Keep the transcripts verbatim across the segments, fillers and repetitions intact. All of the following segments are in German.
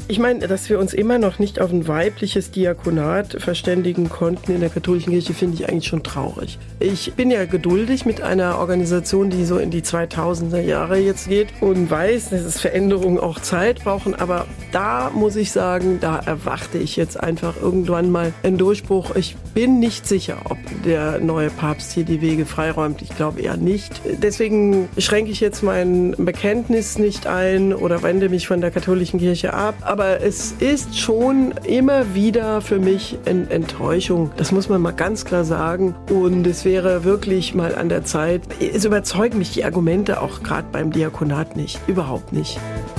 Ich meine, dass wir uns immer noch nicht auf ein weibliches Diakonat verständigen konnten in der katholischen Kirche, finde ich eigentlich schon traurig. Ich bin ja geduldig mit einer Organisation, die so in die zweitausender Jahre jetzt geht und weiß, dass es Veränderungen auch Zeit brauchen. Aber da muss ich sagen, da erwarte ich jetzt einfach irgendwann mal einen Durchbruch. Ich bin nicht sicher, ob der neue Papst hier die Wege freiräumt. Ich glaube eher nicht. Deswegen schränke ich jetzt mein Bekenntnis nicht ein oder wende mich von der katholischen Kirche ab. Aber es ist schon immer wieder für mich eine Enttäuschung. Das muss man mal ganz klar sagen. Und es wäre wirklich mal an der Zeit. Es überzeugen mich die Argumente auch gerade beim Diakonat nicht. Überhaupt nicht.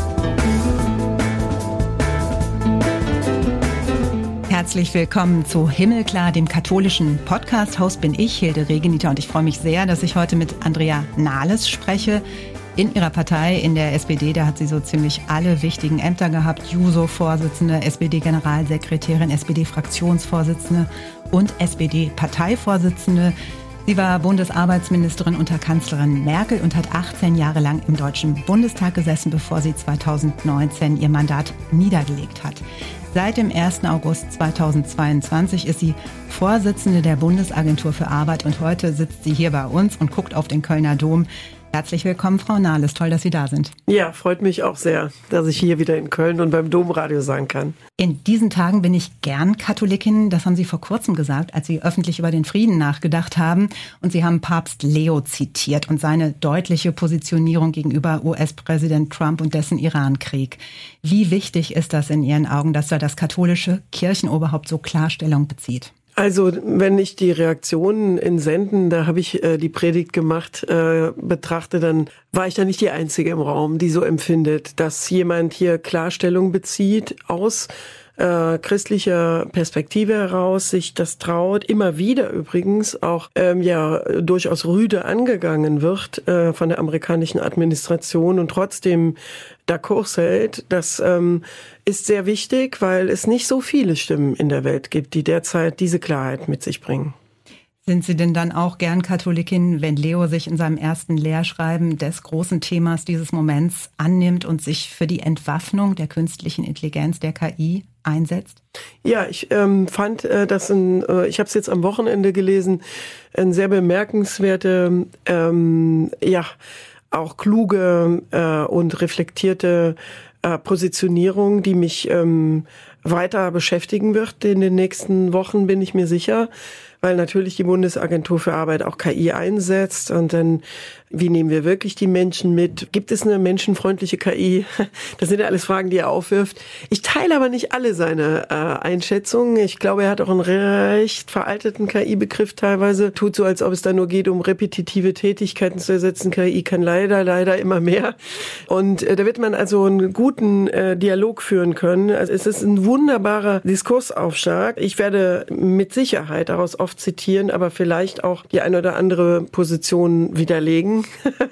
Herzlich willkommen zu Himmelklar, dem katholischen Podcast. Host bin ich, Hilde Regenita, und ich freue mich sehr, dass ich heute mit Andrea Nahles spreche. In ihrer Partei, in der S P D, da hat sie so ziemlich alle wichtigen Ämter gehabt. Juso-Vorsitzende, S P D-Generalsekretärin, S P D-Fraktionsvorsitzende und S P D-Parteivorsitzende. Sie war Bundesarbeitsministerin unter Kanzlerin Merkel und hat achtzehn Jahre lang im Deutschen Bundestag gesessen, bevor sie zweitausendneunzehn ihr Mandat niedergelegt hat. Seit dem ersten August zweitausendzweiundzwanzig ist sie Vorsitzende der Bundesagentur für Arbeit und heute sitzt sie hier bei uns und guckt auf den Kölner Dom. Herzlich willkommen, Frau Nahles. Toll, dass Sie da sind. Ja, freut mich auch sehr, dass ich hier wieder in Köln und beim Domradio sein kann. In diesen Tagen bin ich gern Katholikin. Das haben Sie vor kurzem gesagt, als Sie öffentlich über den Frieden nachgedacht haben. Und Sie haben Papst Leo zitiert und seine deutliche Positionierung gegenüber U S-Präsident Trump und dessen Irankrieg. Wie wichtig ist das in Ihren Augen, dass da das katholische Kirchenoberhaupt so klar Stellung bezieht? Also wenn ich die Reaktionen in Senden, da habe ich äh, die Predigt gemacht, äh, betrachte, dann war ich da nicht die Einzige im Raum, die so empfindet, dass jemand hier Klarstellung bezieht aus äh, christlicher Perspektive heraus, sich das traut, immer wieder übrigens auch ähm, ja durchaus rüde angegangen wird äh, von der amerikanischen Administration und trotzdem da Kurs hält. Das ähm, ist sehr wichtig, weil es nicht so viele Stimmen in der Welt gibt, die derzeit diese Klarheit mit sich bringen. Sind Sie denn dann auch gern Katholikin, wenn Leo sich in seinem ersten Lehrschreiben des großen Themas dieses Moments annimmt und sich für die Entwaffnung der künstlichen Intelligenz, der K I, einsetzt? Ja, ich ähm, fand äh, das, ein, äh, ich habe es jetzt am Wochenende gelesen, ein sehr bemerkenswerte, ähm, ja, auch kluge äh, und reflektierte äh, Positionierung, die mich ähm, weiter beschäftigen wird in den nächsten Wochen, bin ich mir sicher, weil natürlich die Bundesagentur für Arbeit auch K I einsetzt und dann, wie nehmen wir wirklich die Menschen mit? Gibt es eine menschenfreundliche K I? Das sind ja alles Fragen, die er aufwirft. Ich teile aber nicht alle seine äh, Einschätzungen. Ich glaube, er hat auch einen recht veralteten K I-Begriff teilweise. Tut so, als ob es da nur geht, um repetitive Tätigkeiten zu ersetzen. K I kann leider, leider immer mehr. Und äh, da wird man also einen guten äh, Dialog führen können. Also es ist ein wunderbarer Diskursaufschlag. Ich werde mit Sicherheit daraus oft zitieren, aber vielleicht auch die eine oder andere Position widerlegen.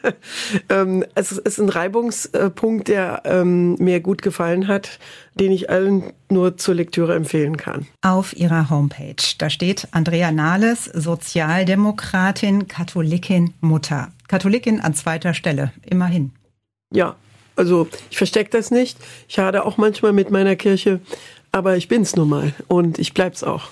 ähm, es ist ein Reibungspunkt, der ähm, mir gut gefallen hat, den ich allen nur zur Lektüre empfehlen kann. Auf Ihrer Homepage, da steht Andrea Nahles, Sozialdemokratin, Katholikin, Mutter. Katholikin an zweiter Stelle, immerhin. Ja, also ich verstecke das nicht. Ich hadere auch manchmal mit meiner Kirche, aber ich bin's nun mal und ich bleib's auch.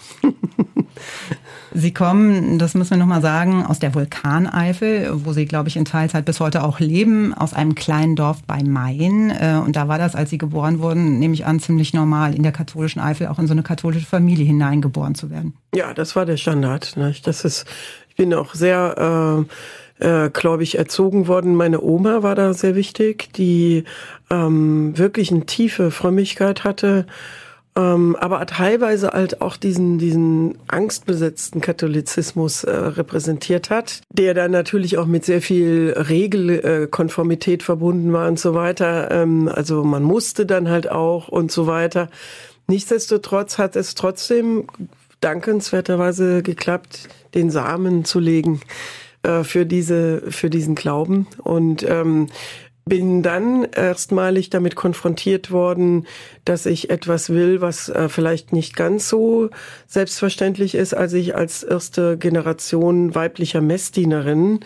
Sie kommen, das müssen wir nochmal sagen, aus der Vulkaneifel, wo Sie, glaube ich, in Teilzeit bis heute auch leben, aus einem kleinen Dorf bei Mayen. Und da war das, als Sie geboren wurden, nehme ich an, ziemlich normal, in der katholischen Eifel auch in so eine katholische Familie hineingeboren zu werden. Ja, das war der Standard. Ne? Das ist, ich bin auch sehr äh, äh, gläubig erzogen worden. Meine Oma war da sehr wichtig, die ähm, wirklich eine tiefe Frömmigkeit hatte. Ähm, aber teilweise halt auch diesen diesen angstbesetzten Katholizismus äh, repräsentiert hat, der dann natürlich auch mit sehr viel Regelkonformität äh, verbunden war und so weiter. Ähm, also man musste dann halt auch und so weiter. Nichtsdestotrotz hat es trotzdem dankenswerterweise geklappt, den Samen zu legen äh, für diese für diesen Glauben und ähm, bin dann erstmalig damit konfrontiert worden, dass ich etwas will, was äh, vielleicht nicht ganz so selbstverständlich ist, als ich als erste Generation weiblicher Messdienerin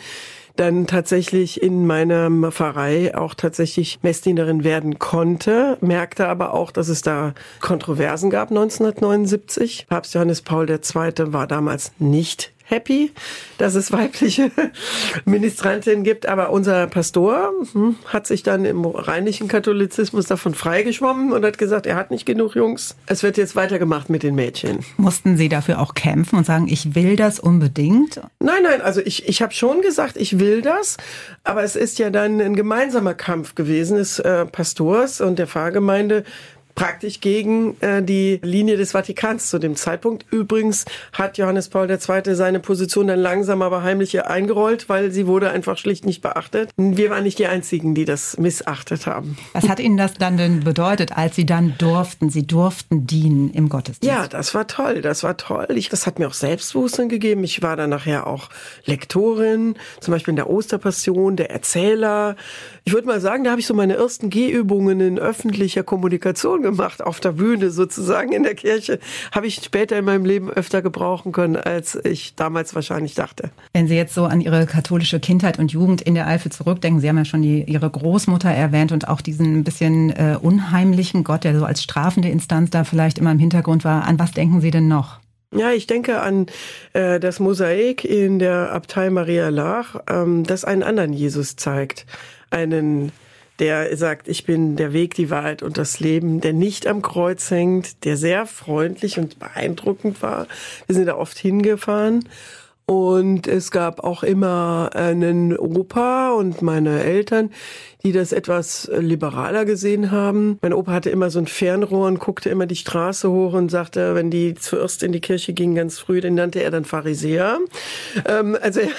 dann tatsächlich in meiner Pfarrei auch tatsächlich Messdienerin werden konnte, merkte aber auch, dass es da Kontroversen gab neunzehnhundertneunundsiebzig. Papst Johannes Paul der Zweite war damals nicht happy, dass es weibliche Ministrantinnen gibt, aber unser Pastor hm, hat sich dann im rheinischen Katholizismus davon freigeschwommen und hat gesagt, er hat nicht genug Jungs, es wird jetzt weitergemacht mit den Mädchen. Mussten Sie dafür auch kämpfen und sagen, ich will das unbedingt? Nein, nein, also ich, ich habe schon gesagt, ich will das, aber es ist ja dann ein gemeinsamer Kampf gewesen des äh, Pastors und der Pfarrgemeinde, praktisch gegen äh, die Linie des Vatikans zu dem Zeitpunkt. Übrigens hat Johannes Paul der Zweite seine Position dann langsam aber heimlich eingerollt, weil sie wurde einfach schlicht nicht beachtet. Wir waren nicht die Einzigen, die das missachtet haben. Was hat Ihnen das dann denn bedeutet, als Sie dann durften, Sie durften dienen im Gottesdienst? Ja, das war toll, das war toll. Ich, das hat mir auch Selbstbewusstsein gegeben. Ich war dann nachher auch Lektorin, zum Beispiel in der Osterpassion, der Erzähler. Ich würde mal sagen, da habe ich so meine ersten Gehübungen in öffentlicher Kommunikation gemacht, auf der Bühne sozusagen in der Kirche, habe ich später in meinem Leben öfter gebrauchen können, als ich damals wahrscheinlich dachte. Wenn Sie jetzt so an Ihre katholische Kindheit und Jugend in der Eifel zurückdenken, Sie haben ja schon die, Ihre Großmutter erwähnt und auch diesen ein bisschen äh, unheimlichen Gott, der so als strafende Instanz da vielleicht immer im Hintergrund war. An was denken Sie denn noch? Ja, ich denke an äh, das Mosaik in der Abtei Maria Laach, ähm, das einen anderen Jesus zeigt. Einen, der sagt, ich bin der Weg, die Wahrheit und das Leben, der nicht am Kreuz hängt, der sehr freundlich und beeindruckend war. Wir sind da oft hingefahren. Und es gab auch immer einen Opa und meine Eltern, die das etwas liberaler gesehen haben. Mein Opa hatte immer so ein Fernrohr und guckte immer die Straße hoch und sagte, wenn die zuerst in die Kirche gingen, ganz früh, den nannte er dann Pharisäer. Ähm, also er,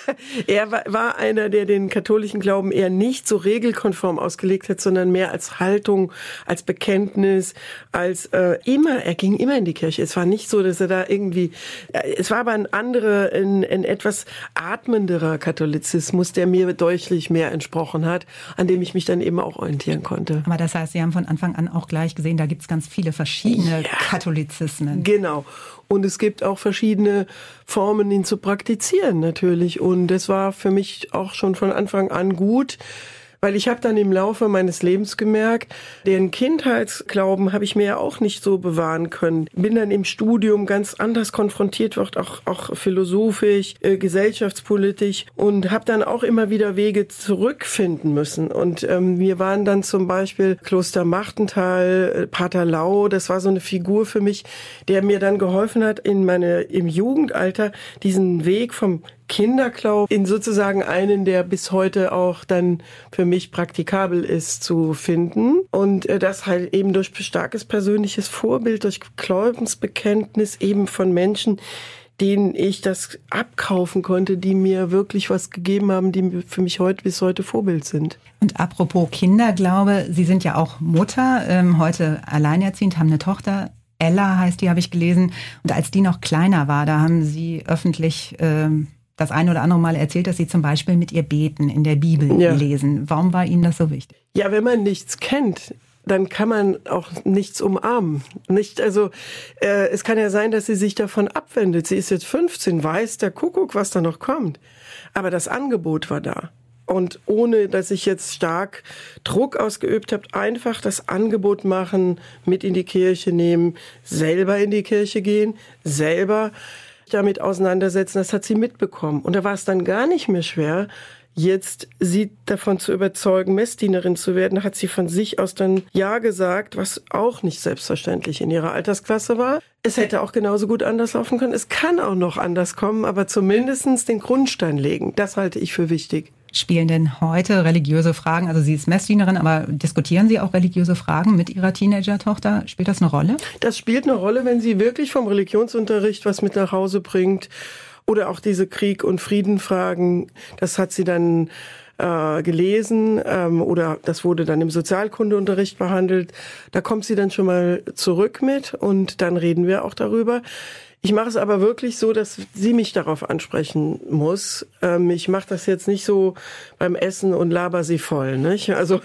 er war, war einer, der den katholischen Glauben eher nicht so regelkonform ausgelegt hat, sondern mehr als Haltung, als Bekenntnis, als äh, immer, er ging immer in die Kirche. Es war nicht so, dass er da irgendwie, äh, es war aber ein anderer, ein, ein etwas atmenderer Katholizismus, der mir deutlich mehr entsprochen hat, an dem ich mich dann eben auch orientieren konnte. Aber das heißt, Sie haben von Anfang an auch gleich gesehen, da gibt es ganz viele verschiedene ja, Katholizismen. Genau. Und es gibt auch verschiedene Formen, ihn zu praktizieren natürlich. Und das war für mich auch schon von Anfang an gut, weil ich habe dann im Laufe meines Lebens gemerkt, den Kindheitsglauben habe ich mir ja auch nicht so bewahren können. Bin dann im Studium ganz anders konfrontiert, wird auch, auch philosophisch, äh, gesellschaftspolitisch und habe dann auch immer wieder Wege zurückfinden müssen. Und ähm, wir waren dann zum Beispiel Kloster Machtental, äh, Pater Lau, das war so eine Figur für mich, der mir dann geholfen hat, in meine im Jugendalter diesen Weg vom Kinderglaube in sozusagen einen, der bis heute auch dann für mich praktikabel ist, zu finden. Und das halt eben durch starkes persönliches Vorbild, durch Glaubensbekenntnis eben von Menschen, denen ich das abkaufen konnte, die mir wirklich was gegeben haben, die für mich heute bis heute Vorbild sind. Und apropos Kinderglaube, Sie sind ja auch Mutter, ähm, heute alleinerziehend, haben eine Tochter. Ella heißt die, habe ich gelesen. Und als die noch kleiner war, da haben Sie öffentlich ähm, das eine oder andere Mal erzählt, dass Sie zum Beispiel mit ihr beten, in der Bibel ja. lesen. Warum war Ihnen das so wichtig? Ja, wenn man nichts kennt, dann kann man auch nichts umarmen. Nicht, also äh, es kann ja sein, dass sie sich davon abwendet. Sie ist jetzt fünfzehn, weiß der Kuckuck, was da noch kommt. Aber das Angebot war da. Und ohne, dass ich jetzt stark Druck ausgeübt habe, einfach das Angebot machen, mit in die Kirche nehmen, selber in die Kirche gehen, selber damit auseinandersetzen, das hat sie mitbekommen. Und da war es dann gar nicht mehr schwer, jetzt sie davon zu überzeugen, Messdienerin zu werden, hat sie von sich aus dann Ja gesagt, was auch nicht selbstverständlich in ihrer Altersklasse war. Es hätte auch genauso gut anders laufen können. Es kann auch noch anders kommen, aber zumindestens den Grundstein legen. Das halte ich für wichtig. Spielen denn heute religiöse Fragen, also sie ist Messdienerin, aber diskutieren Sie auch religiöse Fragen mit Ihrer Teenager-Tochter? Spielt das eine Rolle? Das spielt eine Rolle, wenn sie wirklich vom Religionsunterricht was mit nach Hause bringt oder auch diese Krieg- und Friedenfragen. Das hat sie dann äh, gelesen ähm, oder das wurde dann im Sozialkundeunterricht behandelt. Da kommt sie dann schon mal zurück mit und dann reden wir auch darüber. Ich mache es aber wirklich so, dass sie mich darauf ansprechen muss. Ähm, ich mache das jetzt nicht so beim Essen und laber sie voll, nicht? Also,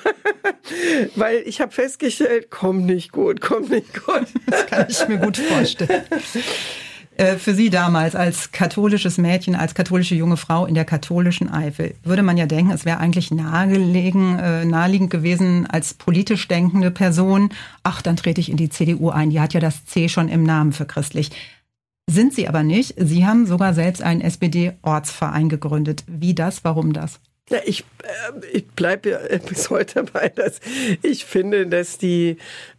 weil ich habe festgestellt, kommt nicht gut, kommt nicht gut. Das kann ich mir gut vorstellen. Für Sie damals als katholisches Mädchen, als katholische junge Frau in der katholischen Eifel, würde man ja denken, es wäre eigentlich nahegelegen, äh, naheliegend gewesen als politisch denkende Person. Ach, dann trete ich in die C D U ein. Die hat ja das C schon im Namen für christlich. Sind Sie aber nicht. Sie haben sogar selbst einen S P D-Ortsverein gegründet. Wie das? Warum das? Ja, ich, äh, ich bleibe ja bis heute dabei, dass ich finde, dass die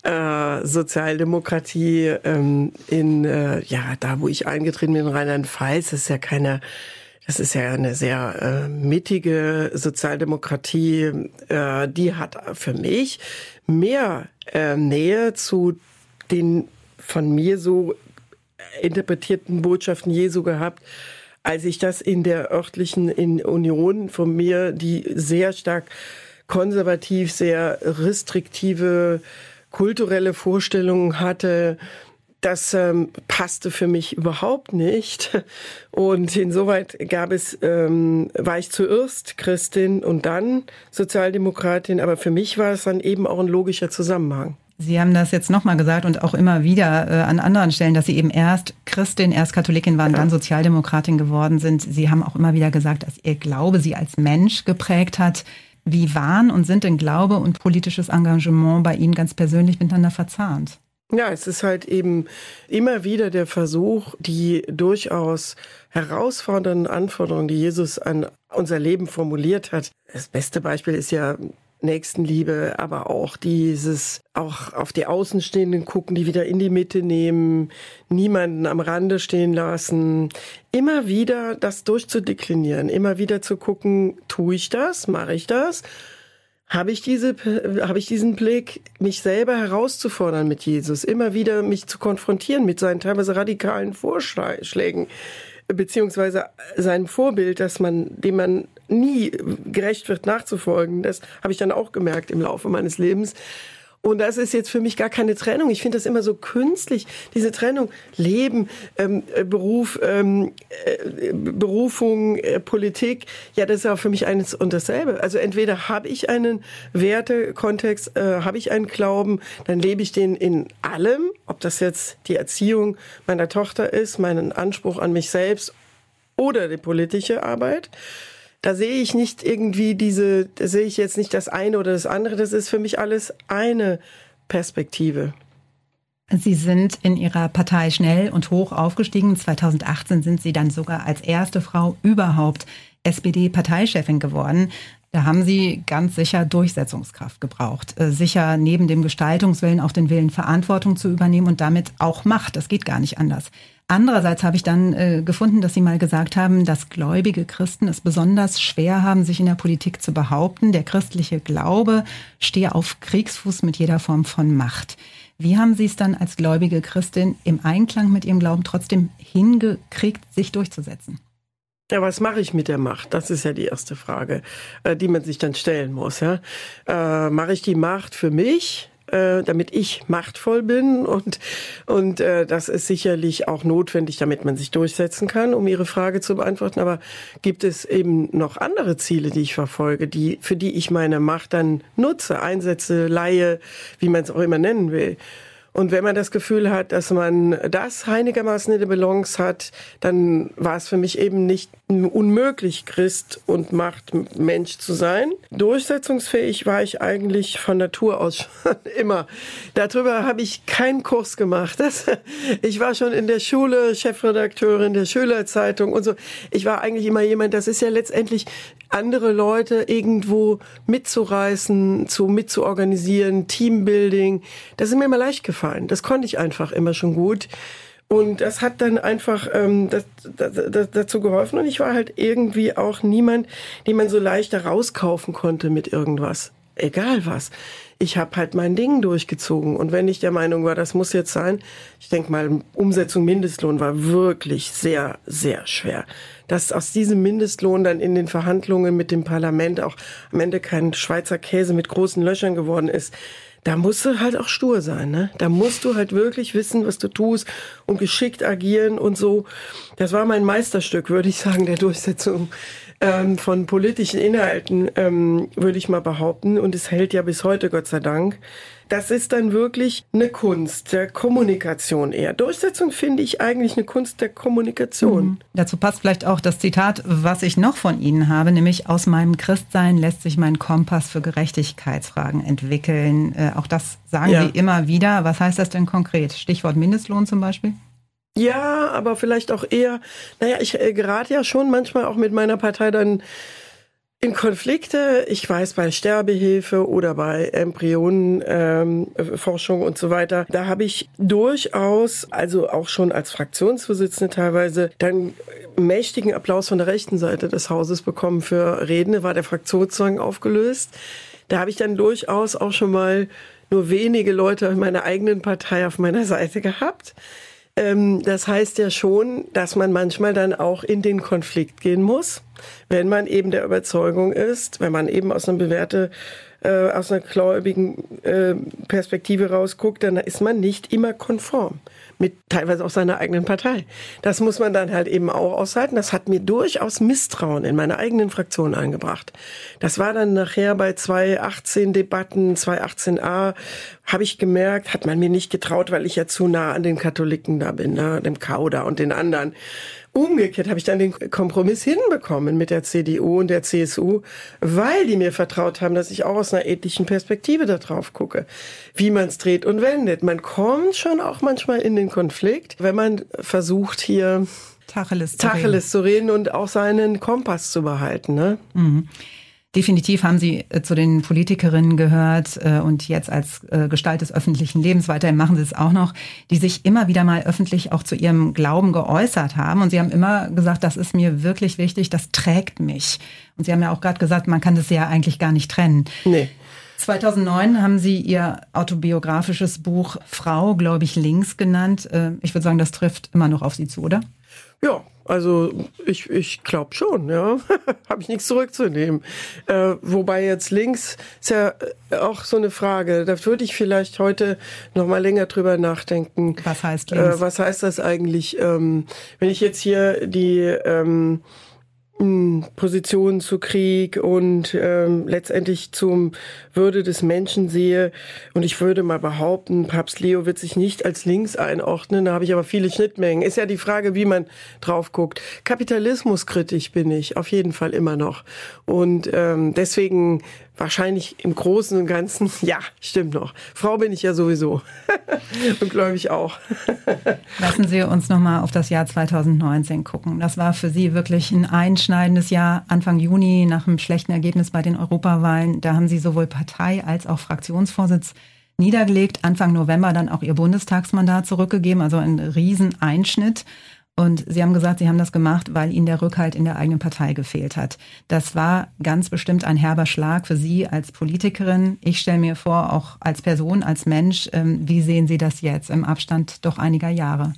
äh, Sozialdemokratie ähm, in, äh, ja, da wo ich eingetreten bin, in Rheinland-Pfalz, das ist ja keine, das ist ja eine sehr äh, mittige Sozialdemokratie, äh, die hat für mich mehr äh, Nähe zu den von mir so interpretierten Botschaften Jesu gehabt, als ich das in der örtlichen in Union von mir, die sehr stark konservativ, sehr restriktive kulturelle Vorstellungen hatte, das ähm, passte für mich überhaupt nicht. Und insoweit gab es, ähm, war ich zuerst Christin und dann Sozialdemokratin, aber für mich war es dann eben auch ein logischer Zusammenhang. Sie haben das jetzt nochmal gesagt und auch immer wieder äh, an anderen Stellen, dass Sie eben erst Christin, erst Katholikin waren, ja. Dann Sozialdemokratin geworden sind. Sie haben auch immer wieder gesagt, dass Ihr Glaube Sie als Mensch geprägt hat. Wie waren und sind denn Glaube und politisches Engagement bei Ihnen ganz persönlich miteinander verzahnt? Ja, es ist halt eben immer wieder der Versuch, die durchaus herausfordernden Anforderungen, die Jesus an unser Leben formuliert hat. Das beste Beispiel ist ja Nächstenliebe, aber auch dieses, auch auf die Außenstehenden gucken, die wieder in die Mitte nehmen, niemanden am Rande stehen lassen. Immer wieder das durchzudeklinieren, immer wieder zu gucken, tue ich das, mache ich das? Habe ich diese, habe ich diesen Blick, mich selber herauszufordern mit Jesus, immer wieder mich zu konfrontieren mit seinen teilweise radikalen Vorschlägen, beziehungsweise seinem Vorbild, dass man, dem man nie gerecht wird, nachzufolgen. Das habe ich dann auch gemerkt im Laufe meines Lebens. Und das ist jetzt für mich gar keine Trennung. Ich finde das immer so künstlich, diese Trennung. Leben, ähm, Beruf, ähm, äh, Berufung, äh, Politik. Ja, das ist auch für mich eines und dasselbe. Also entweder habe ich einen Wertekontext, äh, habe ich einen Glauben, dann lebe ich den in allem. Ob das jetzt die Erziehung meiner Tochter ist, meinen Anspruch an mich selbst oder die politische Arbeit. Da sehe ich nicht irgendwie diese, da sehe ich jetzt nicht das eine oder das andere. Das ist für mich alles eine Perspektive. Sie sind in Ihrer Partei schnell und hoch aufgestiegen. zweitausendachtzehn sind Sie dann sogar als erste Frau überhaupt S P D-Parteichefin geworden. Da haben Sie ganz sicher Durchsetzungskraft gebraucht. Sicher neben dem Gestaltungswillen auch den Willen, Verantwortung zu übernehmen und damit auch Macht. Das geht gar nicht anders. Andererseits habe ich dann äh, gefunden, dass Sie mal gesagt haben, dass gläubige Christen es besonders schwer haben, sich in der Politik zu behaupten. Der christliche Glaube stehe auf Kriegsfuß mit jeder Form von Macht. Wie haben Sie es dann als gläubige Christin im Einklang mit Ihrem Glauben trotzdem hingekriegt, sich durchzusetzen? Ja, was mache ich mit der Macht? Das ist ja die erste Frage, äh, die man sich dann stellen muss. Ja? Äh, mache ich die Macht für mich, äh, damit ich machtvoll bin? Und, und äh, das ist sicherlich auch notwendig, damit man sich durchsetzen kann, um Ihre Frage zu beantworten. Aber gibt es eben noch andere Ziele, die ich verfolge, die, für die ich meine Macht dann nutze, einsetze, leihe, wie man es auch immer nennen will? Und wenn man das Gefühl hat, dass man das einigermaßen in der Balance hat, dann war es für mich eben nicht unmöglich, Christ und Machtmensch zu sein. Durchsetzungsfähig war ich eigentlich von Natur aus schon immer. Darüber habe ich keinen Kurs gemacht. Das, ich war schon in der Schule Chefredakteurin der Schülerzeitung und so. Ich war eigentlich immer jemand, das ist ja letztendlich andere Leute irgendwo mitzureißen, zu mitzuorganisieren, Teambuilding. Das ist mir immer leicht gefallen. Das konnte ich einfach immer schon gut. Und das hat dann einfach ähm, das, das, das, dazu geholfen. Und ich war halt irgendwie auch niemand, den man so leicht da rauskaufen konnte mit irgendwas. Egal was. Ich habe halt mein Ding durchgezogen. Und wenn ich der Meinung war, das muss jetzt sein, ich denke mal, Umsetzung Mindestlohn war wirklich sehr, sehr schwer. Dass aus diesem Mindestlohn dann in den Verhandlungen mit dem Parlament auch am Ende kein Schweizer Käse mit großen Löchern geworden ist, da musst du halt auch stur sein, ne? Da musst du halt wirklich wissen, was du tust und geschickt agieren und so. Das war mein Meisterstück, würde ich sagen, der Durchsetzung ähm, von politischen Inhalten, ähm, würde ich mal behaupten. Und es hält ja bis heute, Gott sei Dank. Das ist dann wirklich eine Kunst der Kommunikation eher. Durchsetzung finde ich eigentlich eine Kunst der Kommunikation. Mhm. Dazu passt vielleicht auch das Zitat, was ich noch von Ihnen habe, nämlich: Aus meinem Christsein lässt sich mein Kompass für Gerechtigkeitsfragen entwickeln. Äh, auch das sagen ja. Sie immer wieder. Was heißt das denn konkret? Stichwort Mindestlohn zum Beispiel? Ja, aber vielleicht auch eher, naja, ich äh, gerate ja schon manchmal auch mit meiner Partei dann in Konflikte. Ich weiß, bei Sterbehilfe oder bei Embryonenforschung ähm, und so weiter, da habe ich durchaus, also auch schon als Fraktionsvorsitzende teilweise, dann mächtigen Applaus von der rechten Seite des Hauses bekommen für Reden. Da war der Fraktionszwang aufgelöst. Da habe ich dann durchaus auch schon mal nur wenige Leute in meiner eigenen Partei auf meiner Seite gehabt. Das heißt ja schon, dass man manchmal dann auch in den Konflikt gehen muss, wenn man eben der Überzeugung ist, wenn man eben aus einer bewährte, äh, aus einer gläubigen äh, Perspektive rausguckt, dann ist man nicht immer konform mit teilweise auch seiner eigenen Partei. Das muss man dann halt eben auch aushalten. Das hat mir durchaus Misstrauen in meiner eigenen Fraktion eingebracht. Das war dann nachher bei zwei achtzehn Debatten, zwei achtzehn a, habe ich gemerkt, hat man mir nicht getraut, weil ich ja zu nah an den Katholiken da bin, ne, dem Kauda und den anderen. Umgekehrt habe ich dann den Kompromiss hinbekommen mit der C D U und der C S U, weil die mir vertraut haben, dass ich auch aus einer ethischen Perspektive da drauf gucke, wie man es dreht und wendet. Man kommt schon auch manchmal in den Konflikt, wenn man versucht, hier Tacheles zu, Tacheles zu reden und auch seinen Kompass zu behalten. Ne? Mhm. Definitiv haben Sie zu den Politikerinnen gehört und jetzt als Gestalt des öffentlichen Lebens, weiterhin machen Sie es auch noch, die sich immer wieder mal öffentlich auch zu ihrem Glauben geäußert haben. Und Sie haben immer gesagt, das ist mir wirklich wichtig, das trägt mich. Und Sie haben ja auch gerade gesagt, man kann das ja eigentlich gar nicht trennen. Nee. zweitausendneun haben Sie Ihr autobiografisches Buch Frau, glaube ich, links genannt. Ich würde sagen, das trifft immer noch auf Sie zu, oder? Ja, also ich ich glaube schon, ja. Habe ich nichts zurückzunehmen. Äh, wobei jetzt links ist ja auch so eine Frage. Da würde ich vielleicht heute noch mal länger drüber nachdenken. Was heißt links? Äh, was heißt das eigentlich? Ähm, wenn ich jetzt hier die ähm, Positionen zu Krieg und ähm, letztendlich zum Würde des Menschen sehe. Und ich würde mal behaupten, Papst Leo wird sich nicht als links einordnen. Da habe ich aber viele Schnittmengen. Ist ja die Frage, wie man drauf guckt. Kapitalismuskritisch bin ich auf jeden Fall immer noch. Und ähm, deswegen wahrscheinlich im Großen und Ganzen, ja, stimmt noch. Frau bin ich ja sowieso. Und gläubig auch. Lassen Sie uns nochmal auf das Jahr zweitausendneunzehn gucken. Das war für Sie wirklich ein einschneidendes Jahr. Anfang Juni, nach einem schlechten Ergebnis bei den Europawahlen, da haben Sie sowohl Partei als auch Fraktionsvorsitz niedergelegt. Anfang November dann auch Ihr Bundestagsmandat zurückgegeben, also ein Rieseneinschnitt. Und Sie haben gesagt, Sie haben das gemacht, weil Ihnen der Rückhalt in der eigenen Partei gefehlt hat. Das war ganz bestimmt ein herber Schlag für Sie als Politikerin. Ich stelle mir vor, auch als Person, als Mensch, wie sehen Sie das jetzt im Abstand doch einiger Jahre?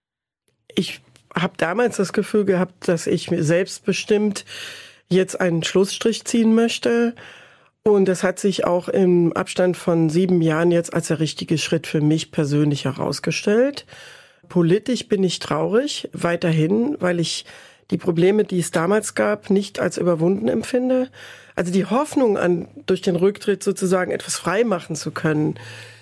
Ich habe damals das Gefühl gehabt, dass ich mir selbstbestimmt jetzt einen Schlussstrich ziehen möchte. Und das hat sich auch im Abstand von sieben Jahren jetzt als der richtige Schritt für mich persönlich herausgestellt. Politisch bin ich traurig, weiterhin, weil ich die Probleme, die es damals gab, nicht als überwunden empfinde. Also die Hoffnung an, durch den Rücktritt sozusagen etwas frei machen zu können,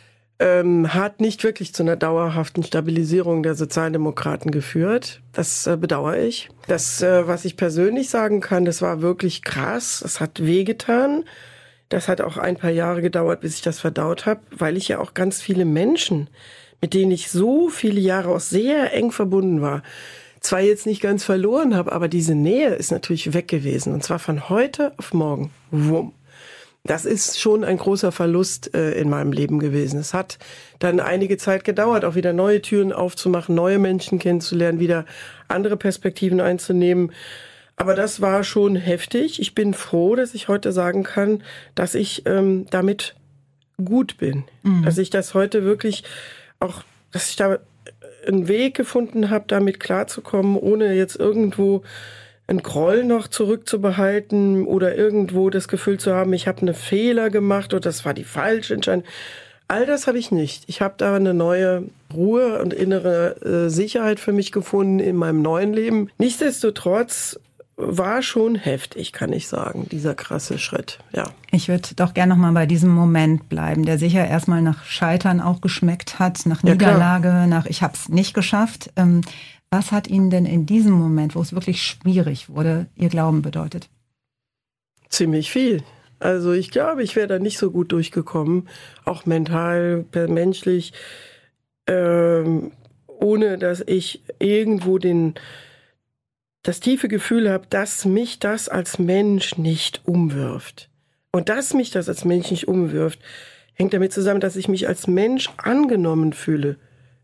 ähm, hat nicht wirklich zu einer dauerhaften Stabilisierung der Sozialdemokraten geführt. Das äh, bedauere ich. Das, äh, was ich persönlich sagen kann, das war wirklich krass. Das hat wehgetan. Das hat auch ein paar Jahre gedauert, bis ich das verdaut habe, weil ich ja auch ganz viele Menschen, mit denen ich so viele Jahre auch sehr eng verbunden war, zwar jetzt nicht ganz verloren habe, aber diese Nähe ist natürlich weg gewesen. Und zwar von heute auf morgen. Wumm. Das ist schon ein großer Verlust äh, in meinem Leben gewesen. Es hat dann einige Zeit gedauert, auch wieder neue Türen aufzumachen, neue Menschen kennenzulernen, wieder andere Perspektiven einzunehmen. Aber das war schon heftig. Ich bin froh, dass ich heute sagen kann, dass ich ähm, damit gut bin. Mhm. Dass ich das heute wirklich auch, dass ich da einen Weg gefunden habe, damit klarzukommen, ohne jetzt irgendwo einen Groll noch zurückzubehalten oder irgendwo das Gefühl zu haben, ich habe einen Fehler gemacht oder das war die falsche Entscheidung. All das habe ich nicht. Ich habe da eine neue Ruhe und innere äh, Sicherheit für mich gefunden in meinem neuen Leben. Nichtsdestotrotz war schon heftig, kann ich sagen, dieser krasse Schritt, ja. Ich würde doch gerne noch mal bei diesem Moment bleiben, der sicher erstmal nach Scheitern auch geschmeckt hat, nach Niederlage, ja, nach ich habe es nicht geschafft. Ähm, was hat Ihnen denn in diesem Moment, wo es wirklich schwierig wurde, Ihr Glauben bedeutet? Ziemlich viel. Also ich glaube, ich wäre da nicht so gut durchgekommen, auch mental, menschlich, ähm, ohne dass ich irgendwo den das tiefe Gefühl habe, dass mich das als Mensch nicht umwirft. Und dass mich das als Mensch nicht umwirft, hängt damit zusammen, dass ich mich als Mensch angenommen fühle.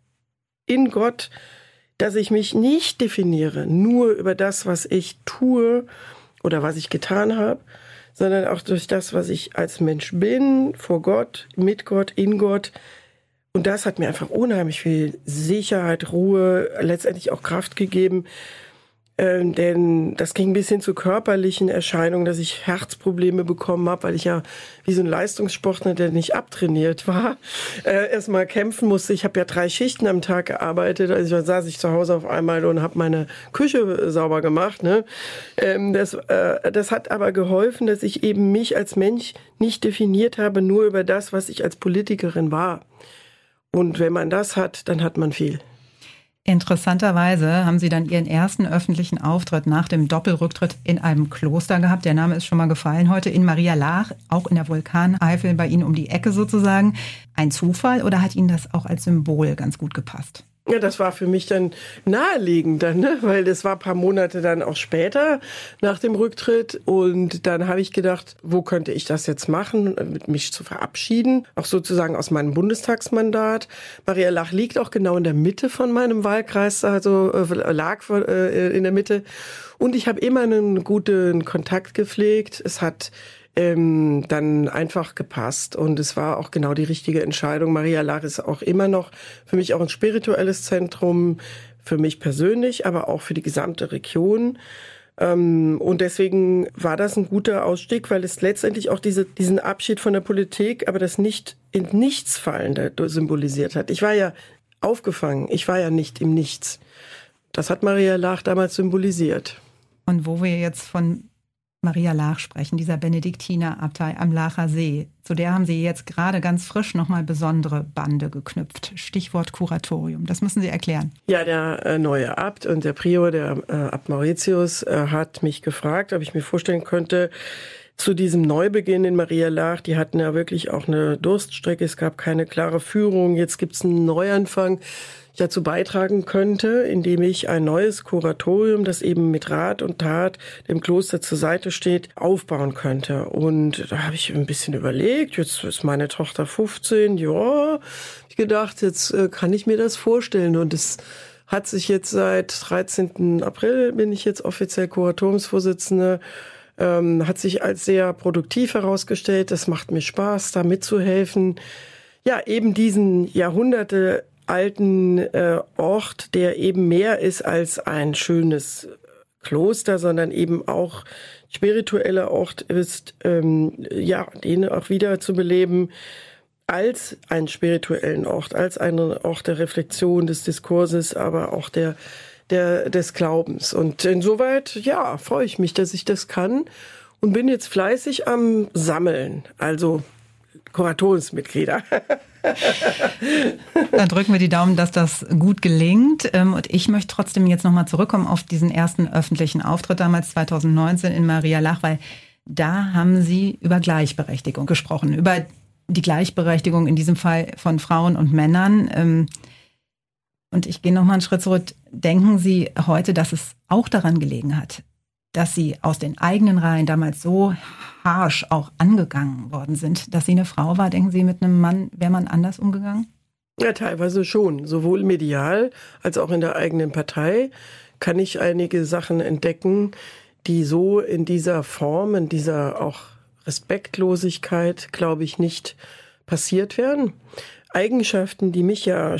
In Gott, dass ich mich nicht definiere, nur über das, was ich tue oder was ich getan habe, sondern auch durch das, was ich als Mensch bin, vor Gott, mit Gott, in Gott. Und das hat mir einfach unheimlich viel Sicherheit, Ruhe, letztendlich auch Kraft gegeben. Ähm, denn das ging bis hin zu körperlichen Erscheinungen, dass ich Herzprobleme bekommen habe, weil ich ja wie so ein Leistungssportler, der nicht abtrainiert war, äh, erstmal kämpfen musste. Ich habe ja drei Schichten am Tag gearbeitet, also da saß ich zu Hause auf einmal und habe meine Küche sauber gemacht. Ne? Ähm, das, äh, das hat aber geholfen, dass ich eben mich als Mensch nicht definiert habe, nur über das, was ich als Politikerin war. Und wenn man das hat, dann hat man viel. Interessanterweise haben Sie dann Ihren ersten öffentlichen Auftritt nach dem Doppelrücktritt in einem Kloster gehabt. Der Name ist schon mal gefallen heute, in Maria Laach, auch in der Vulkaneifel, bei Ihnen um die Ecke sozusagen. Ein Zufall oder hat Ihnen das auch als Symbol ganz gut gepasst? Ja, das war für mich dann naheliegend dann, ne? Weil das war ein paar Monate dann auch später nach dem Rücktritt und dann habe ich gedacht, wo könnte ich das jetzt machen, mich zu verabschieden, auch sozusagen aus meinem Bundestagsmandat. Maria Laach liegt auch genau in der Mitte von meinem Wahlkreis, also äh, lag äh, in der Mitte und ich habe immer einen guten Kontakt gepflegt. Es hat Ähm, dann einfach gepasst und es war auch genau die richtige Entscheidung. Maria Laach ist auch immer noch für mich auch ein spirituelles Zentrum, für mich persönlich, aber auch für die gesamte Region. Ähm, und deswegen war das ein guter Ausstieg, weil es letztendlich auch diese, diesen Abschied von der Politik, aber das nicht in Nichts fallen symbolisiert hat. Ich war ja aufgefangen, ich war ja nicht im Nichts. Das hat Maria Laach damals symbolisiert. Und wo wir jetzt von Maria Laach sprechen, dieser Benediktinerabtei am Laacher See. Zu der haben Sie jetzt gerade ganz frisch nochmal besondere Bande geknüpft. Stichwort Kuratorium. Das müssen Sie erklären. Ja, der äh, neue Abt und der Prior, der äh, Abt Mauritius, äh, hat mich gefragt, ob ich mir vorstellen könnte, zu diesem Neubeginn in Maria Laach, die hatten ja wirklich auch eine Durststrecke, es gab keine klare Führung, jetzt gibt's einen Neuanfang, dazu beitragen könnte, indem ich ein neues Kuratorium, das eben mit Rat und Tat dem Kloster zur Seite steht, aufbauen könnte. Und da habe ich ein bisschen überlegt, jetzt ist meine Tochter fünfzehn, ja, ich gedacht, jetzt äh, kann ich mir das vorstellen. Und es hat sich jetzt seit dreizehnten April, bin ich jetzt offiziell Kuratoriumsvorsitzende, ähm, hat sich als sehr produktiv herausgestellt. Das macht mir Spaß, da mitzuhelfen. Ja, eben diesen Jahrhunderte alten äh, Ort, der eben mehr ist als ein schönes Kloster, sondern eben auch spiritueller Ort ist, ähm, ja, den auch wieder zu beleben als einen spirituellen Ort, als einen Ort der Reflexion, des Diskurses, aber auch der, der des Glaubens. Und insoweit, ja, freue ich mich, dass ich das kann und bin jetzt fleißig am Sammeln, also Kuratoriumsmitglieder. Dann drücken wir die Daumen, dass das gut gelingt. Und ich möchte trotzdem jetzt nochmal zurückkommen auf diesen ersten öffentlichen Auftritt damals zweitausendneunzehn in Maria Laach, weil da haben Sie über Gleichberechtigung gesprochen, über die Gleichberechtigung in diesem Fall von Frauen und Männern. Und ich gehe nochmal einen Schritt zurück. Denken Sie heute, dass es auch daran gelegen hat, dass Sie aus den eigenen Reihen damals so harsch auch angegangen worden sind, dass sie eine Frau war? Denken Sie, mit einem Mann wäre man anders umgegangen? Ja, teilweise schon. Sowohl medial als auch in der eigenen Partei kann ich einige Sachen entdecken, die so in dieser Form, in dieser auch Respektlosigkeit, glaube ich, nicht passiert wären. Eigenschaften, die mich ja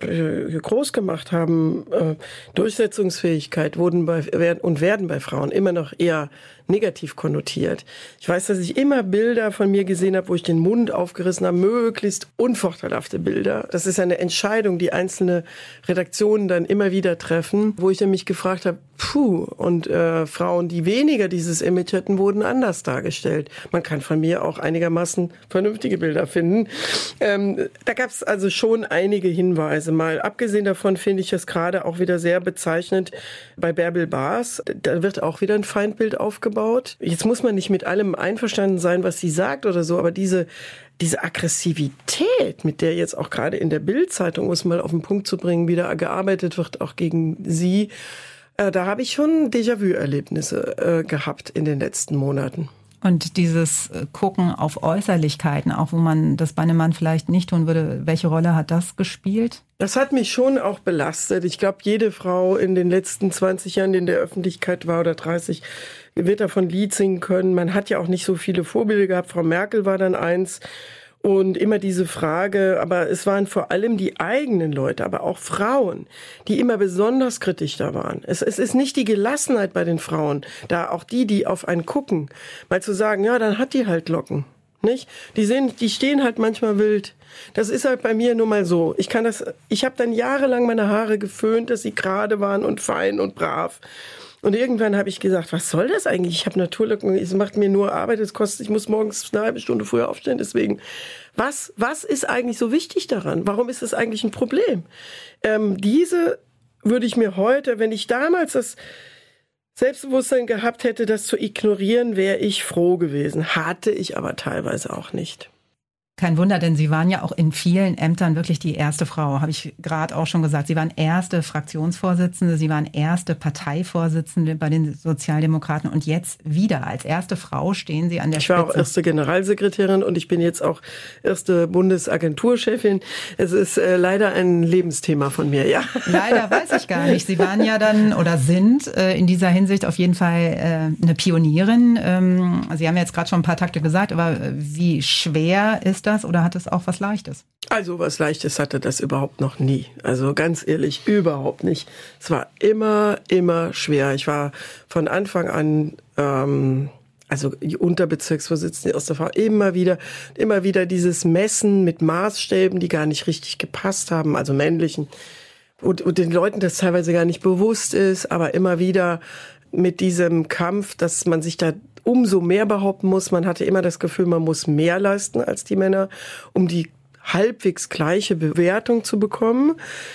groß gemacht haben, Durchsetzungsfähigkeit, wurden bei, und werden bei Frauen immer noch eher negativ konnotiert. Ich weiß, dass ich immer Bilder von mir gesehen habe, wo ich den Mund aufgerissen habe, möglichst unvorteilhafte Bilder. Das ist eine Entscheidung, die einzelne Redaktionen dann immer wieder treffen, wo ich dann mich gefragt habe, puh, und äh, Frauen, die weniger dieses Image hatten, wurden anders dargestellt. Man kann von mir auch einigermaßen vernünftige Bilder finden. Ähm, da gab es also schon einige Hinweise. Mal abgesehen davon finde ich das gerade auch wieder sehr bezeichnend bei Bärbel Baas. Da wird auch wieder ein Feindbild aufgebaut. Jetzt muss man nicht mit allem einverstanden sein, was sie sagt oder so, aber diese, diese Aggressivität, mit der jetzt auch gerade in der Bild-Zeitung, um es mal auf den Punkt zu bringen, wieder gearbeitet wird, auch gegen sie, äh, da habe ich schon Déjà-vu-Erlebnisse äh, gehabt in den letzten Monaten. Und dieses Gucken auf Äußerlichkeiten, auch wo man das bei einem Mann vielleicht nicht tun würde, welche Rolle hat das gespielt? Das hat mich schon auch belastet. Ich glaube, jede Frau in den letzten zwanzig Jahren, die in der Öffentlichkeit war, oder dreißig, wird davon ein Lied singen können. Man hat ja auch nicht so viele Vorbilder gehabt. Frau Merkel war dann eins. Und immer diese Frage, aber es waren vor allem die eigenen Leute, aber auch Frauen, die immer besonders kritisch da waren. Es, es ist nicht die Gelassenheit bei den Frauen, da auch die, die auf einen gucken, mal zu sagen, ja, dann hat die halt Locken, nicht? Die sind, die stehen halt manchmal wild. Das ist halt bei mir nur mal so. Ich kann das, ich habe dann jahrelang meine Haare geföhnt, dass sie gerade waren und fein und brav. Und irgendwann habe ich gesagt, was soll das eigentlich? Ich habe Naturlocken, es macht mir nur Arbeit, es kostet, ich muss morgens eine halbe Stunde früher aufstehen. Deswegen, was, was ist eigentlich so wichtig daran? Warum ist das eigentlich ein Problem? Ähm, diese würde ich mir heute, wenn ich damals das Selbstbewusstsein gehabt hätte, das zu ignorieren, wäre ich froh gewesen. Hatte ich aber teilweise auch nicht. Kein Wunder, denn Sie waren ja auch in vielen Ämtern wirklich die erste Frau, habe ich gerade auch schon gesagt. Sie waren erste Fraktionsvorsitzende, Sie waren erste Parteivorsitzende bei den Sozialdemokraten und jetzt wieder als erste Frau stehen Sie an der Spitze. Ich war auch erste Generalsekretärin und ich bin jetzt auch erste Bundesagenturchefin. Es ist äh, leider ein Lebensthema von mir, ja. Leider weiß ich gar nicht. Sie waren ja dann oder sind äh, in dieser Hinsicht auf jeden Fall äh, eine Pionierin. Ähm, Sie haben ja jetzt gerade schon ein paar Takte gesagt, aber wie schwer ist das oder hat es auch was Leichtes? Also was Leichtes hatte das überhaupt noch nie. Also ganz ehrlich, überhaupt nicht. Es war immer, immer schwer. Ich war von Anfang an, ähm, also Unterbezirksvorsitzende aus der Frau, immer wieder, immer wieder dieses Messen mit Maßstäben, die gar nicht richtig gepasst haben, also männlichen. Und, und den Leuten das teilweise gar nicht bewusst ist, aber immer wieder mit diesem Kampf, dass man sich da umso mehr behaupten muss. Man hatte immer das Gefühl, man muss mehr leisten als die Männer, um die halbwegs gleiche Bewertung zu bekommen.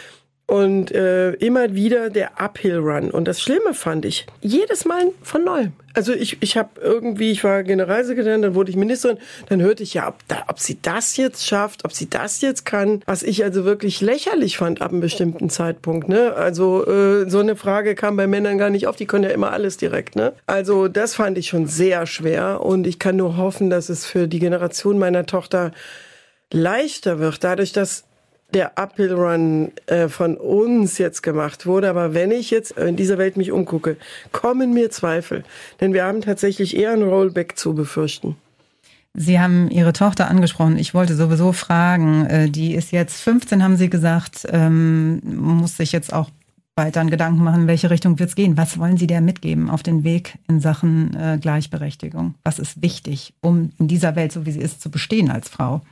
Und äh, immer wieder der Uphill Run. Und das Schlimme fand ich, jedes Mal von neuem. Also ich ich habe irgendwie, ich war Generalsekretärin, dann wurde ich Ministerin, dann hörte ich ja, ob, da, ob sie das jetzt schafft, ob sie das jetzt kann, was ich also wirklich lächerlich fand ab einem bestimmten Zeitpunkt. Ne? Also äh, so eine Frage kam bei Männern gar nicht auf, die können ja immer alles direkt. Ne? Also das fand ich schon sehr schwer und ich kann nur hoffen, dass es für die Generation meiner Tochter leichter wird, dadurch, dass der Uphill Run äh, von uns jetzt gemacht wurde. Aber wenn ich jetzt in dieser Welt mich umgucke, kommen mir Zweifel. Denn wir haben tatsächlich eher ein Rollback zu befürchten. Sie haben Ihre Tochter angesprochen. Ich wollte sowieso fragen, äh, die ist jetzt fünfzehn, haben Sie gesagt, ähm, muss sich jetzt auch bald dann Gedanken machen, in welche Richtung wird es gehen. Was wollen Sie der mitgeben auf den Weg in Sachen äh, Gleichberechtigung? Was ist wichtig, um in dieser Welt, so wie sie ist, zu bestehen als Frau?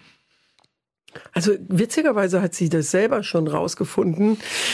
Also witzigerweise hat sie das selber schon rausgefunden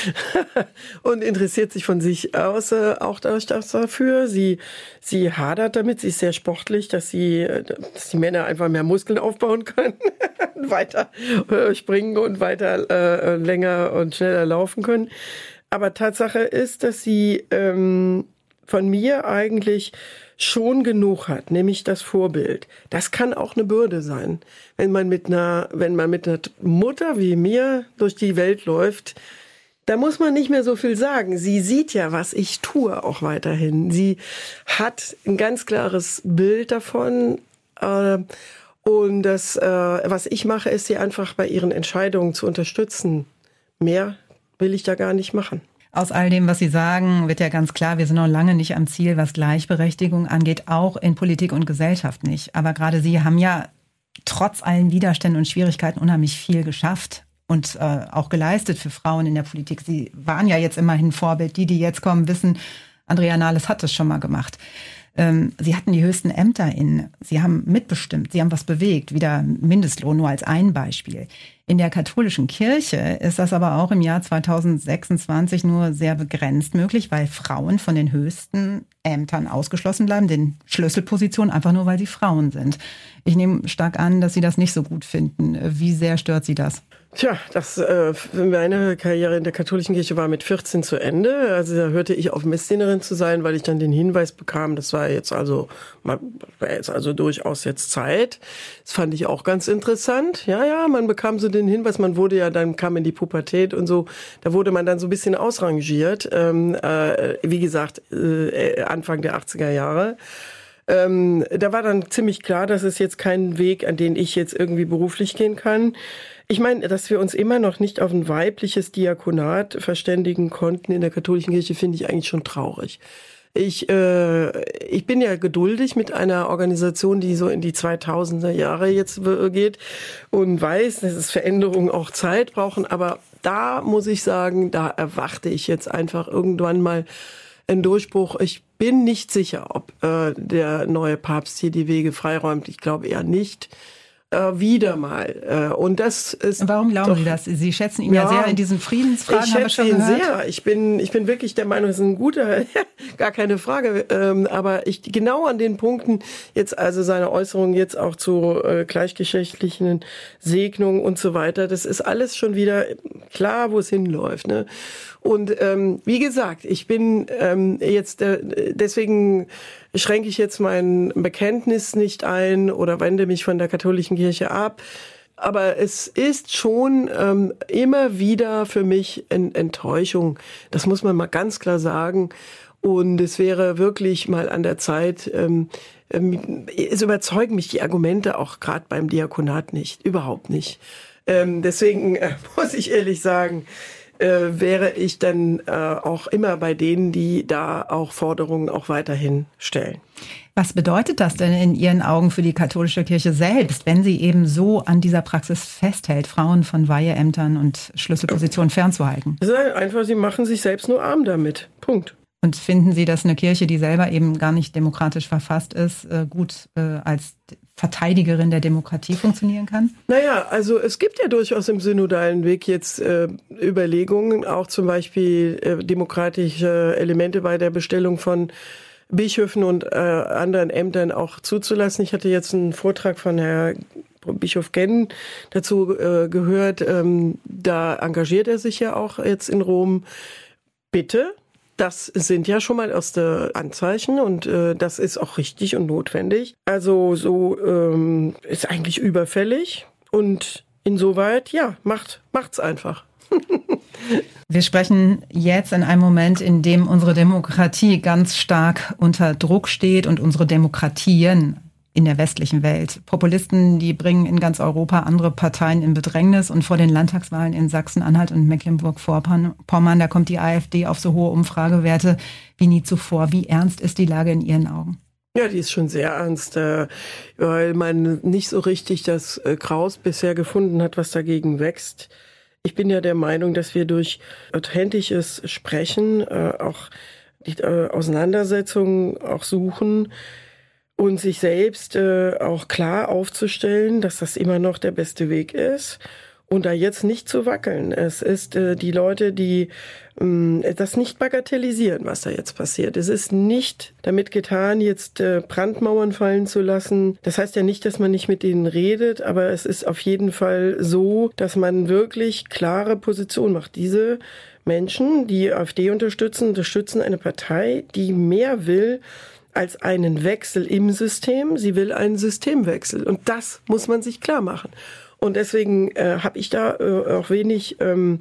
und interessiert sich von sich aus äh, auch dafür. Sie, sie hadert damit, sie ist sehr sportlich, dass sie, dass die Männer einfach mehr Muskeln aufbauen können, weiter äh, springen und weiter äh, länger und schneller laufen können. Aber Tatsache ist, dass sie ähm, von mir eigentlich schon genug hat, nämlich das Vorbild. Das kann auch eine Bürde sein. Wenn man mit einer, wenn man mit einer Mutter wie mir durch die Welt läuft, da muss man nicht mehr so viel sagen. Sie sieht ja, was ich tue, auch weiterhin. Sie hat ein ganz klares Bild davon. Äh, und das, äh, was ich mache, ist, sie einfach bei ihren Entscheidungen zu unterstützen. Mehr will ich da gar nicht machen. Aus all dem, was Sie sagen, wird ja ganz klar, wir sind noch lange nicht am Ziel, was Gleichberechtigung angeht, auch in Politik und Gesellschaft nicht. Aber gerade Sie haben ja trotz allen Widerständen und Schwierigkeiten unheimlich viel geschafft. und äh, auch geleistet für Frauen in der Politik. Sie waren ja jetzt immerhin Vorbild. Die, die jetzt kommen, wissen, Andrea Nahles hat es schon mal gemacht. Ähm, sie hatten die höchsten Ämter inne. Sie haben mitbestimmt, sie haben was bewegt. Wieder Mindestlohn, nur als ein Beispiel. In der katholischen Kirche ist das aber auch im Jahr zweitausendsechsundzwanzig nur sehr begrenzt möglich, weil Frauen von den höchsten Ämtern ausgeschlossen bleiben, den Schlüsselpositionen, einfach nur, weil sie Frauen sind. Ich nehme stark an, dass Sie das nicht so gut finden. Wie sehr stört Sie das? Tja, das, äh, meine Karriere in der katholischen Kirche war mit vierzehn zu Ende. Also da hörte ich auf, Messdienerin zu sein, weil ich dann den Hinweis bekam, das war jetzt also, war jetzt also durchaus jetzt Zeit. Das fand ich auch ganz interessant. Ja, ja, man bekam so den Hinweis, man wurde ja dann, kam in die Pubertät und so, da wurde man dann so ein bisschen ausrangiert. Ähm, äh, wie gesagt, äh, Anfang der achtziger Jahre. Ähm, da war dann ziemlich klar, dass es jetzt kein Weg, an den ich jetzt irgendwie beruflich gehen kann. Ich meine, dass wir uns immer noch nicht auf ein weibliches Diakonat verständigen konnten in der katholischen Kirche, finde ich eigentlich schon traurig. Ich, äh, ich bin ja geduldig mit einer Organisation, die so in die zweitausender Jahre jetzt geht und weiß, dass es Veränderungen auch Zeit brauchen. Aber da muss ich sagen, da erwarte ich jetzt einfach irgendwann mal einen Durchbruch. Ich bin nicht sicher, ob äh, der neue Papst hier die Wege freiräumt. Ich glaube eher nicht. Äh, wieder mal. Äh, und das ist. Warum glauben doch, Sie das? Sie schätzen ihn ja, ja sehr in diesen Friedensfragen. Ich schätze ihn gehört. sehr. Ich bin, ich bin wirklich der Meinung, es ist ein guter, gar keine Frage. Ähm, aber ich genau an den Punkten jetzt also seine Äußerungen jetzt auch zu äh, gleichgeschlechtlichen Segnungen und so weiter. Das ist alles schon wieder klar, wo es hinläuft. Ne? Und ähm, wie gesagt, ich bin ähm, jetzt äh, deswegen schränke ich jetzt mein Bekenntnis nicht ein oder wende mich von der katholischen Kirche ab. Aber es ist schon ähm, immer wieder für mich eine Enttäuschung. Das muss man mal ganz klar sagen. Und es wäre wirklich mal an der Zeit, ähm, ähm, es überzeugen mich die Argumente auch gerade beim Diakonat nicht, überhaupt nicht. Ähm, deswegen äh, muss ich ehrlich sagen, Äh, wäre ich dann äh, auch immer bei denen, die da auch Forderungen auch weiterhin stellen. Was bedeutet das denn in Ihren Augen für die katholische Kirche selbst, wenn sie eben so an dieser Praxis festhält, Frauen von Weiheämtern und Schlüsselpositionen fernzuhalten? Das ist einfach, sie machen sich selbst nur arm damit. Punkt. Und finden Sie, dass eine Kirche, die selber eben gar nicht demokratisch verfasst ist, gut als Verteidigerin der Demokratie funktionieren kann? Naja, also es gibt ja durchaus im synodalen Weg jetzt äh, Überlegungen, auch zum Beispiel äh, demokratische Elemente bei der Bestellung von Bischöfen und äh, anderen Ämtern auch zuzulassen. Ich hatte jetzt einen Vortrag von Herrn Bischof Genn dazu äh, gehört. Ähm, da engagiert er sich ja auch jetzt in Rom. Bitte. Das sind ja schon mal erste Anzeichen und äh, das ist auch richtig und notwendig. Also so ähm, ist eigentlich überfällig und insoweit, ja, macht macht's einfach. Wir sprechen jetzt in einem Moment, in dem unsere Demokratie ganz stark unter Druck steht und unsere Demokratien in der westlichen Welt. Populisten, die bringen in ganz Europa andere Parteien in Bedrängnis und vor den Landtagswahlen in Sachsen-Anhalt und Mecklenburg-Vorpommern, da kommt die AfD auf so hohe Umfragewerte wie nie zuvor. Wie ernst ist die Lage in Ihren Augen? Ja, die ist schon sehr ernst, weil man nicht so richtig das Kraus bisher gefunden hat, was dagegen wächst. Ich bin ja der Meinung, dass wir durch authentisches Sprechen auch die Auseinandersetzungen auch suchen, und sich selbst äh, auch klar aufzustellen, dass das immer noch der beste Weg ist und da jetzt nicht zu wackeln. Es ist äh, die Leute, die ähm, das nicht bagatellisieren, was da jetzt passiert. Es ist nicht damit getan, jetzt äh, Brandmauern fallen zu lassen. Das heißt ja nicht, dass man nicht mit denen redet, aber es ist auf jeden Fall so, dass man wirklich klare Position macht. Diese Menschen, die AfD unterstützen, unterstützen eine Partei, die mehr will als einen Wechsel im System. Sie will einen Systemwechsel. Und das muss man sich klar machen. Und deswegen äh, habe ich da äh, auch wenig ähm,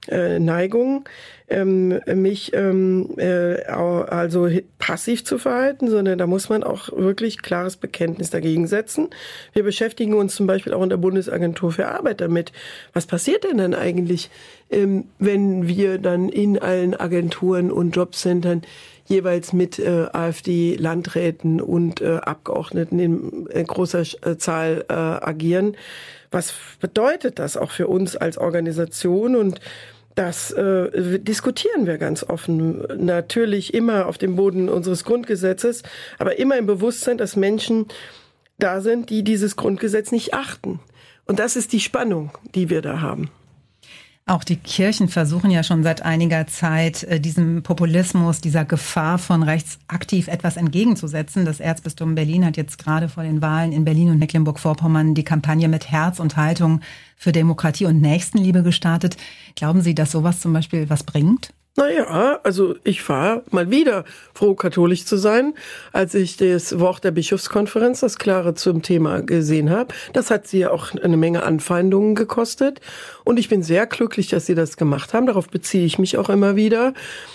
äh, Neigung, ähm, mich ähm, äh, also passiv zu verhalten, sondern da muss man auch wirklich klares Bekenntnis dagegen setzen. Wir beschäftigen uns zum Beispiel auch in der Bundesagentur für Arbeit damit. Was passiert denn dann eigentlich, ähm, wenn wir dann in allen Agenturen und Jobcentern jeweils mit äh, AfD-Landräten und äh, Abgeordneten in, in großer äh, Zahl äh, agieren? Was bedeutet das auch für uns als Organisation? Und das äh, diskutieren wir ganz offen. Natürlich immer auf dem Boden unseres Grundgesetzes, aber immer im Bewusstsein, dass Menschen da sind, die dieses Grundgesetz nicht achten. Und das ist die Spannung, die wir da haben. Auch die Kirchen versuchen ja schon seit einiger Zeit, diesem Populismus, dieser Gefahr von rechts aktiv etwas entgegenzusetzen. Das Erzbistum Berlin hat jetzt gerade vor den Wahlen in Berlin und Mecklenburg-Vorpommern die Kampagne mit Herz und Haltung für Demokratie und Nächstenliebe gestartet. Glauben Sie, dass sowas zum Beispiel was bringt? Naja, also ich war mal wieder froh, katholisch zu sein, als ich das Wort der Bischofskonferenz, das Klare zum Thema gesehen habe. Das hat sie ja auch eine Menge Anfeindungen gekostet. Und ich bin sehr glücklich, dass sie das gemacht haben. Darauf beziehe ich mich auch immer wieder.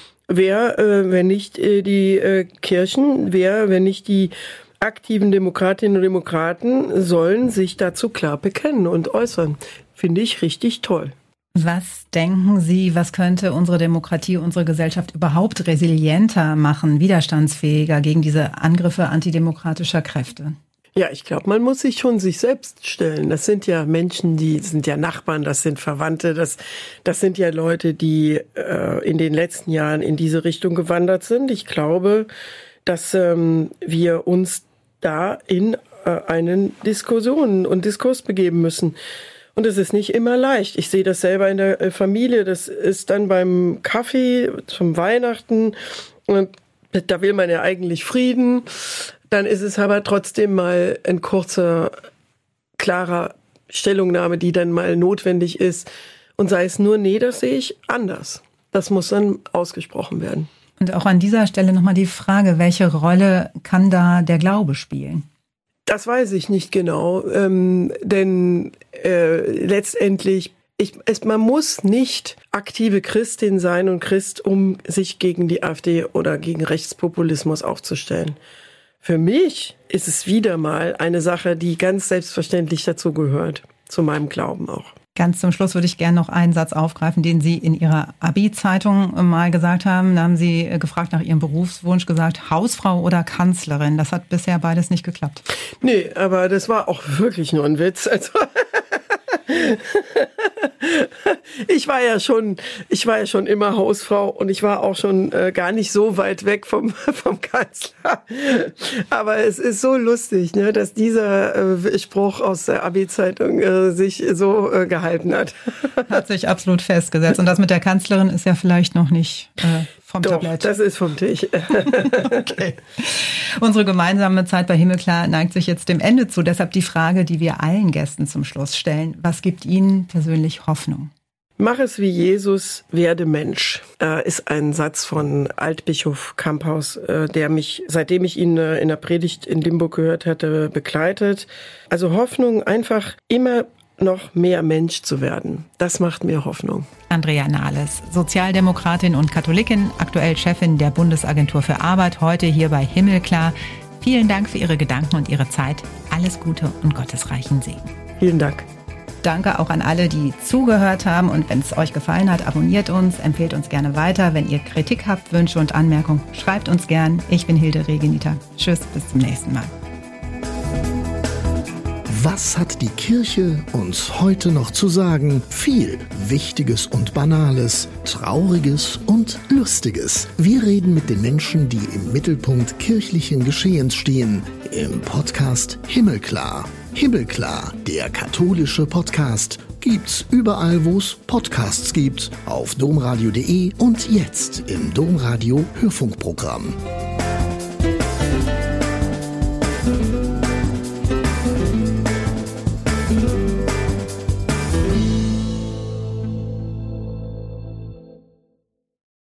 Wer, äh, wenn nicht äh, die äh, Kirchen, wer, wenn nicht die aktiven Demokratinnen und Demokraten, sollen sich dazu klar bekennen und äußern. Finde ich richtig toll. Was denken Sie, was könnte unsere Demokratie, unsere Gesellschaft überhaupt resilienter machen, widerstandsfähiger gegen diese Angriffe antidemokratischer Kräfte? Ja, ich glaube, man muss sich schon sich selbst stellen. Das sind ja Menschen, die sind ja Nachbarn, das sind Verwandte, das, das sind ja Leute, die äh, in den letzten Jahren in diese Richtung gewandert sind. Ich glaube, dass ähm, wir uns da in äh, einen Diskussion und Diskurs begeben müssen. Und es ist nicht immer leicht. Ich sehe das selber in der Familie. Das ist dann beim Kaffee zum Weihnachten. Und da will man ja eigentlich Frieden. Dann ist es aber trotzdem mal ein kurzer, klarer Stellungnahme, die dann mal notwendig ist. Und sei es nur, nee, das sehe ich anders. Das muss dann ausgesprochen werden. Und auch an dieser Stelle nochmal die Frage, welche Rolle kann da der Glaube spielen? Das weiß ich nicht genau, ähm, denn äh, letztendlich, ich, es, man muss nicht aktive Christin sein und Christ, um sich gegen die AfD oder gegen Rechtspopulismus aufzustellen. Für mich ist es wieder mal eine Sache, die ganz selbstverständlich dazugehört, zu meinem Glauben auch. Ganz zum Schluss würde ich gerne noch einen Satz aufgreifen, den Sie in Ihrer Abi-Zeitung mal gesagt haben. Da haben Sie gefragt nach Ihrem Berufswunsch, gesagt, Hausfrau oder Kanzlerin. Das hat bisher beides nicht geklappt. Nee, aber das war auch wirklich nur ein Witz. Also ich war ja schon, ich war ja schon immer Hausfrau und ich war auch schon äh, gar nicht so weit weg vom vom Kanzler. Aber es ist so lustig, ne, dass dieser äh, Spruch aus der Abi-Zeitung äh, sich so äh, gehalten hat. Hat sich absolut festgesetzt. Und das mit der Kanzlerin ist ja vielleicht noch nicht äh, vom Doch, Tablett. Das ist vom Tisch. Okay. Unsere gemeinsame Zeit bei Himmelklar neigt sich jetzt dem Ende zu. Deshalb die Frage, die wir allen Gästen zum Schluss stellen. Was gibt Ihnen persönlich Hoffnung? Mach es wie Jesus, werde Mensch, äh, ist ein Satz von Altbischof Kamphaus, äh, der mich, seitdem ich ihn äh, in der Predigt in Limburg gehört hatte, begleitet. Also Hoffnung, einfach immer noch mehr Mensch zu werden. Das macht mir Hoffnung. Andrea Nahles, Sozialdemokratin und Katholikin, aktuell Chefin der Bundesagentur für Arbeit, heute hier bei Himmelklar. Vielen Dank für Ihre Gedanken und Ihre Zeit. Alles Gute und gottesreichen Segen. Vielen Dank. Danke auch an alle, die zugehört haben. Und wenn es euch gefallen hat, abonniert uns, empfehlt uns gerne weiter. Wenn ihr Kritik habt, Wünsche und Anmerkungen, schreibt uns gern. Ich bin Hilde Regeniter. Tschüss, bis zum nächsten Mal. Was hat die Kirche uns heute noch zu sagen? Viel Wichtiges und Banales, Trauriges und Lustiges. Wir reden mit den Menschen, die im Mittelpunkt kirchlichen Geschehens stehen, im Podcast Himmelklar. Himmelklar, der katholische Podcast, gibt's überall, wo es Podcasts gibt, auf domradio punkt de und jetzt im Domradio Hörfunkprogramm.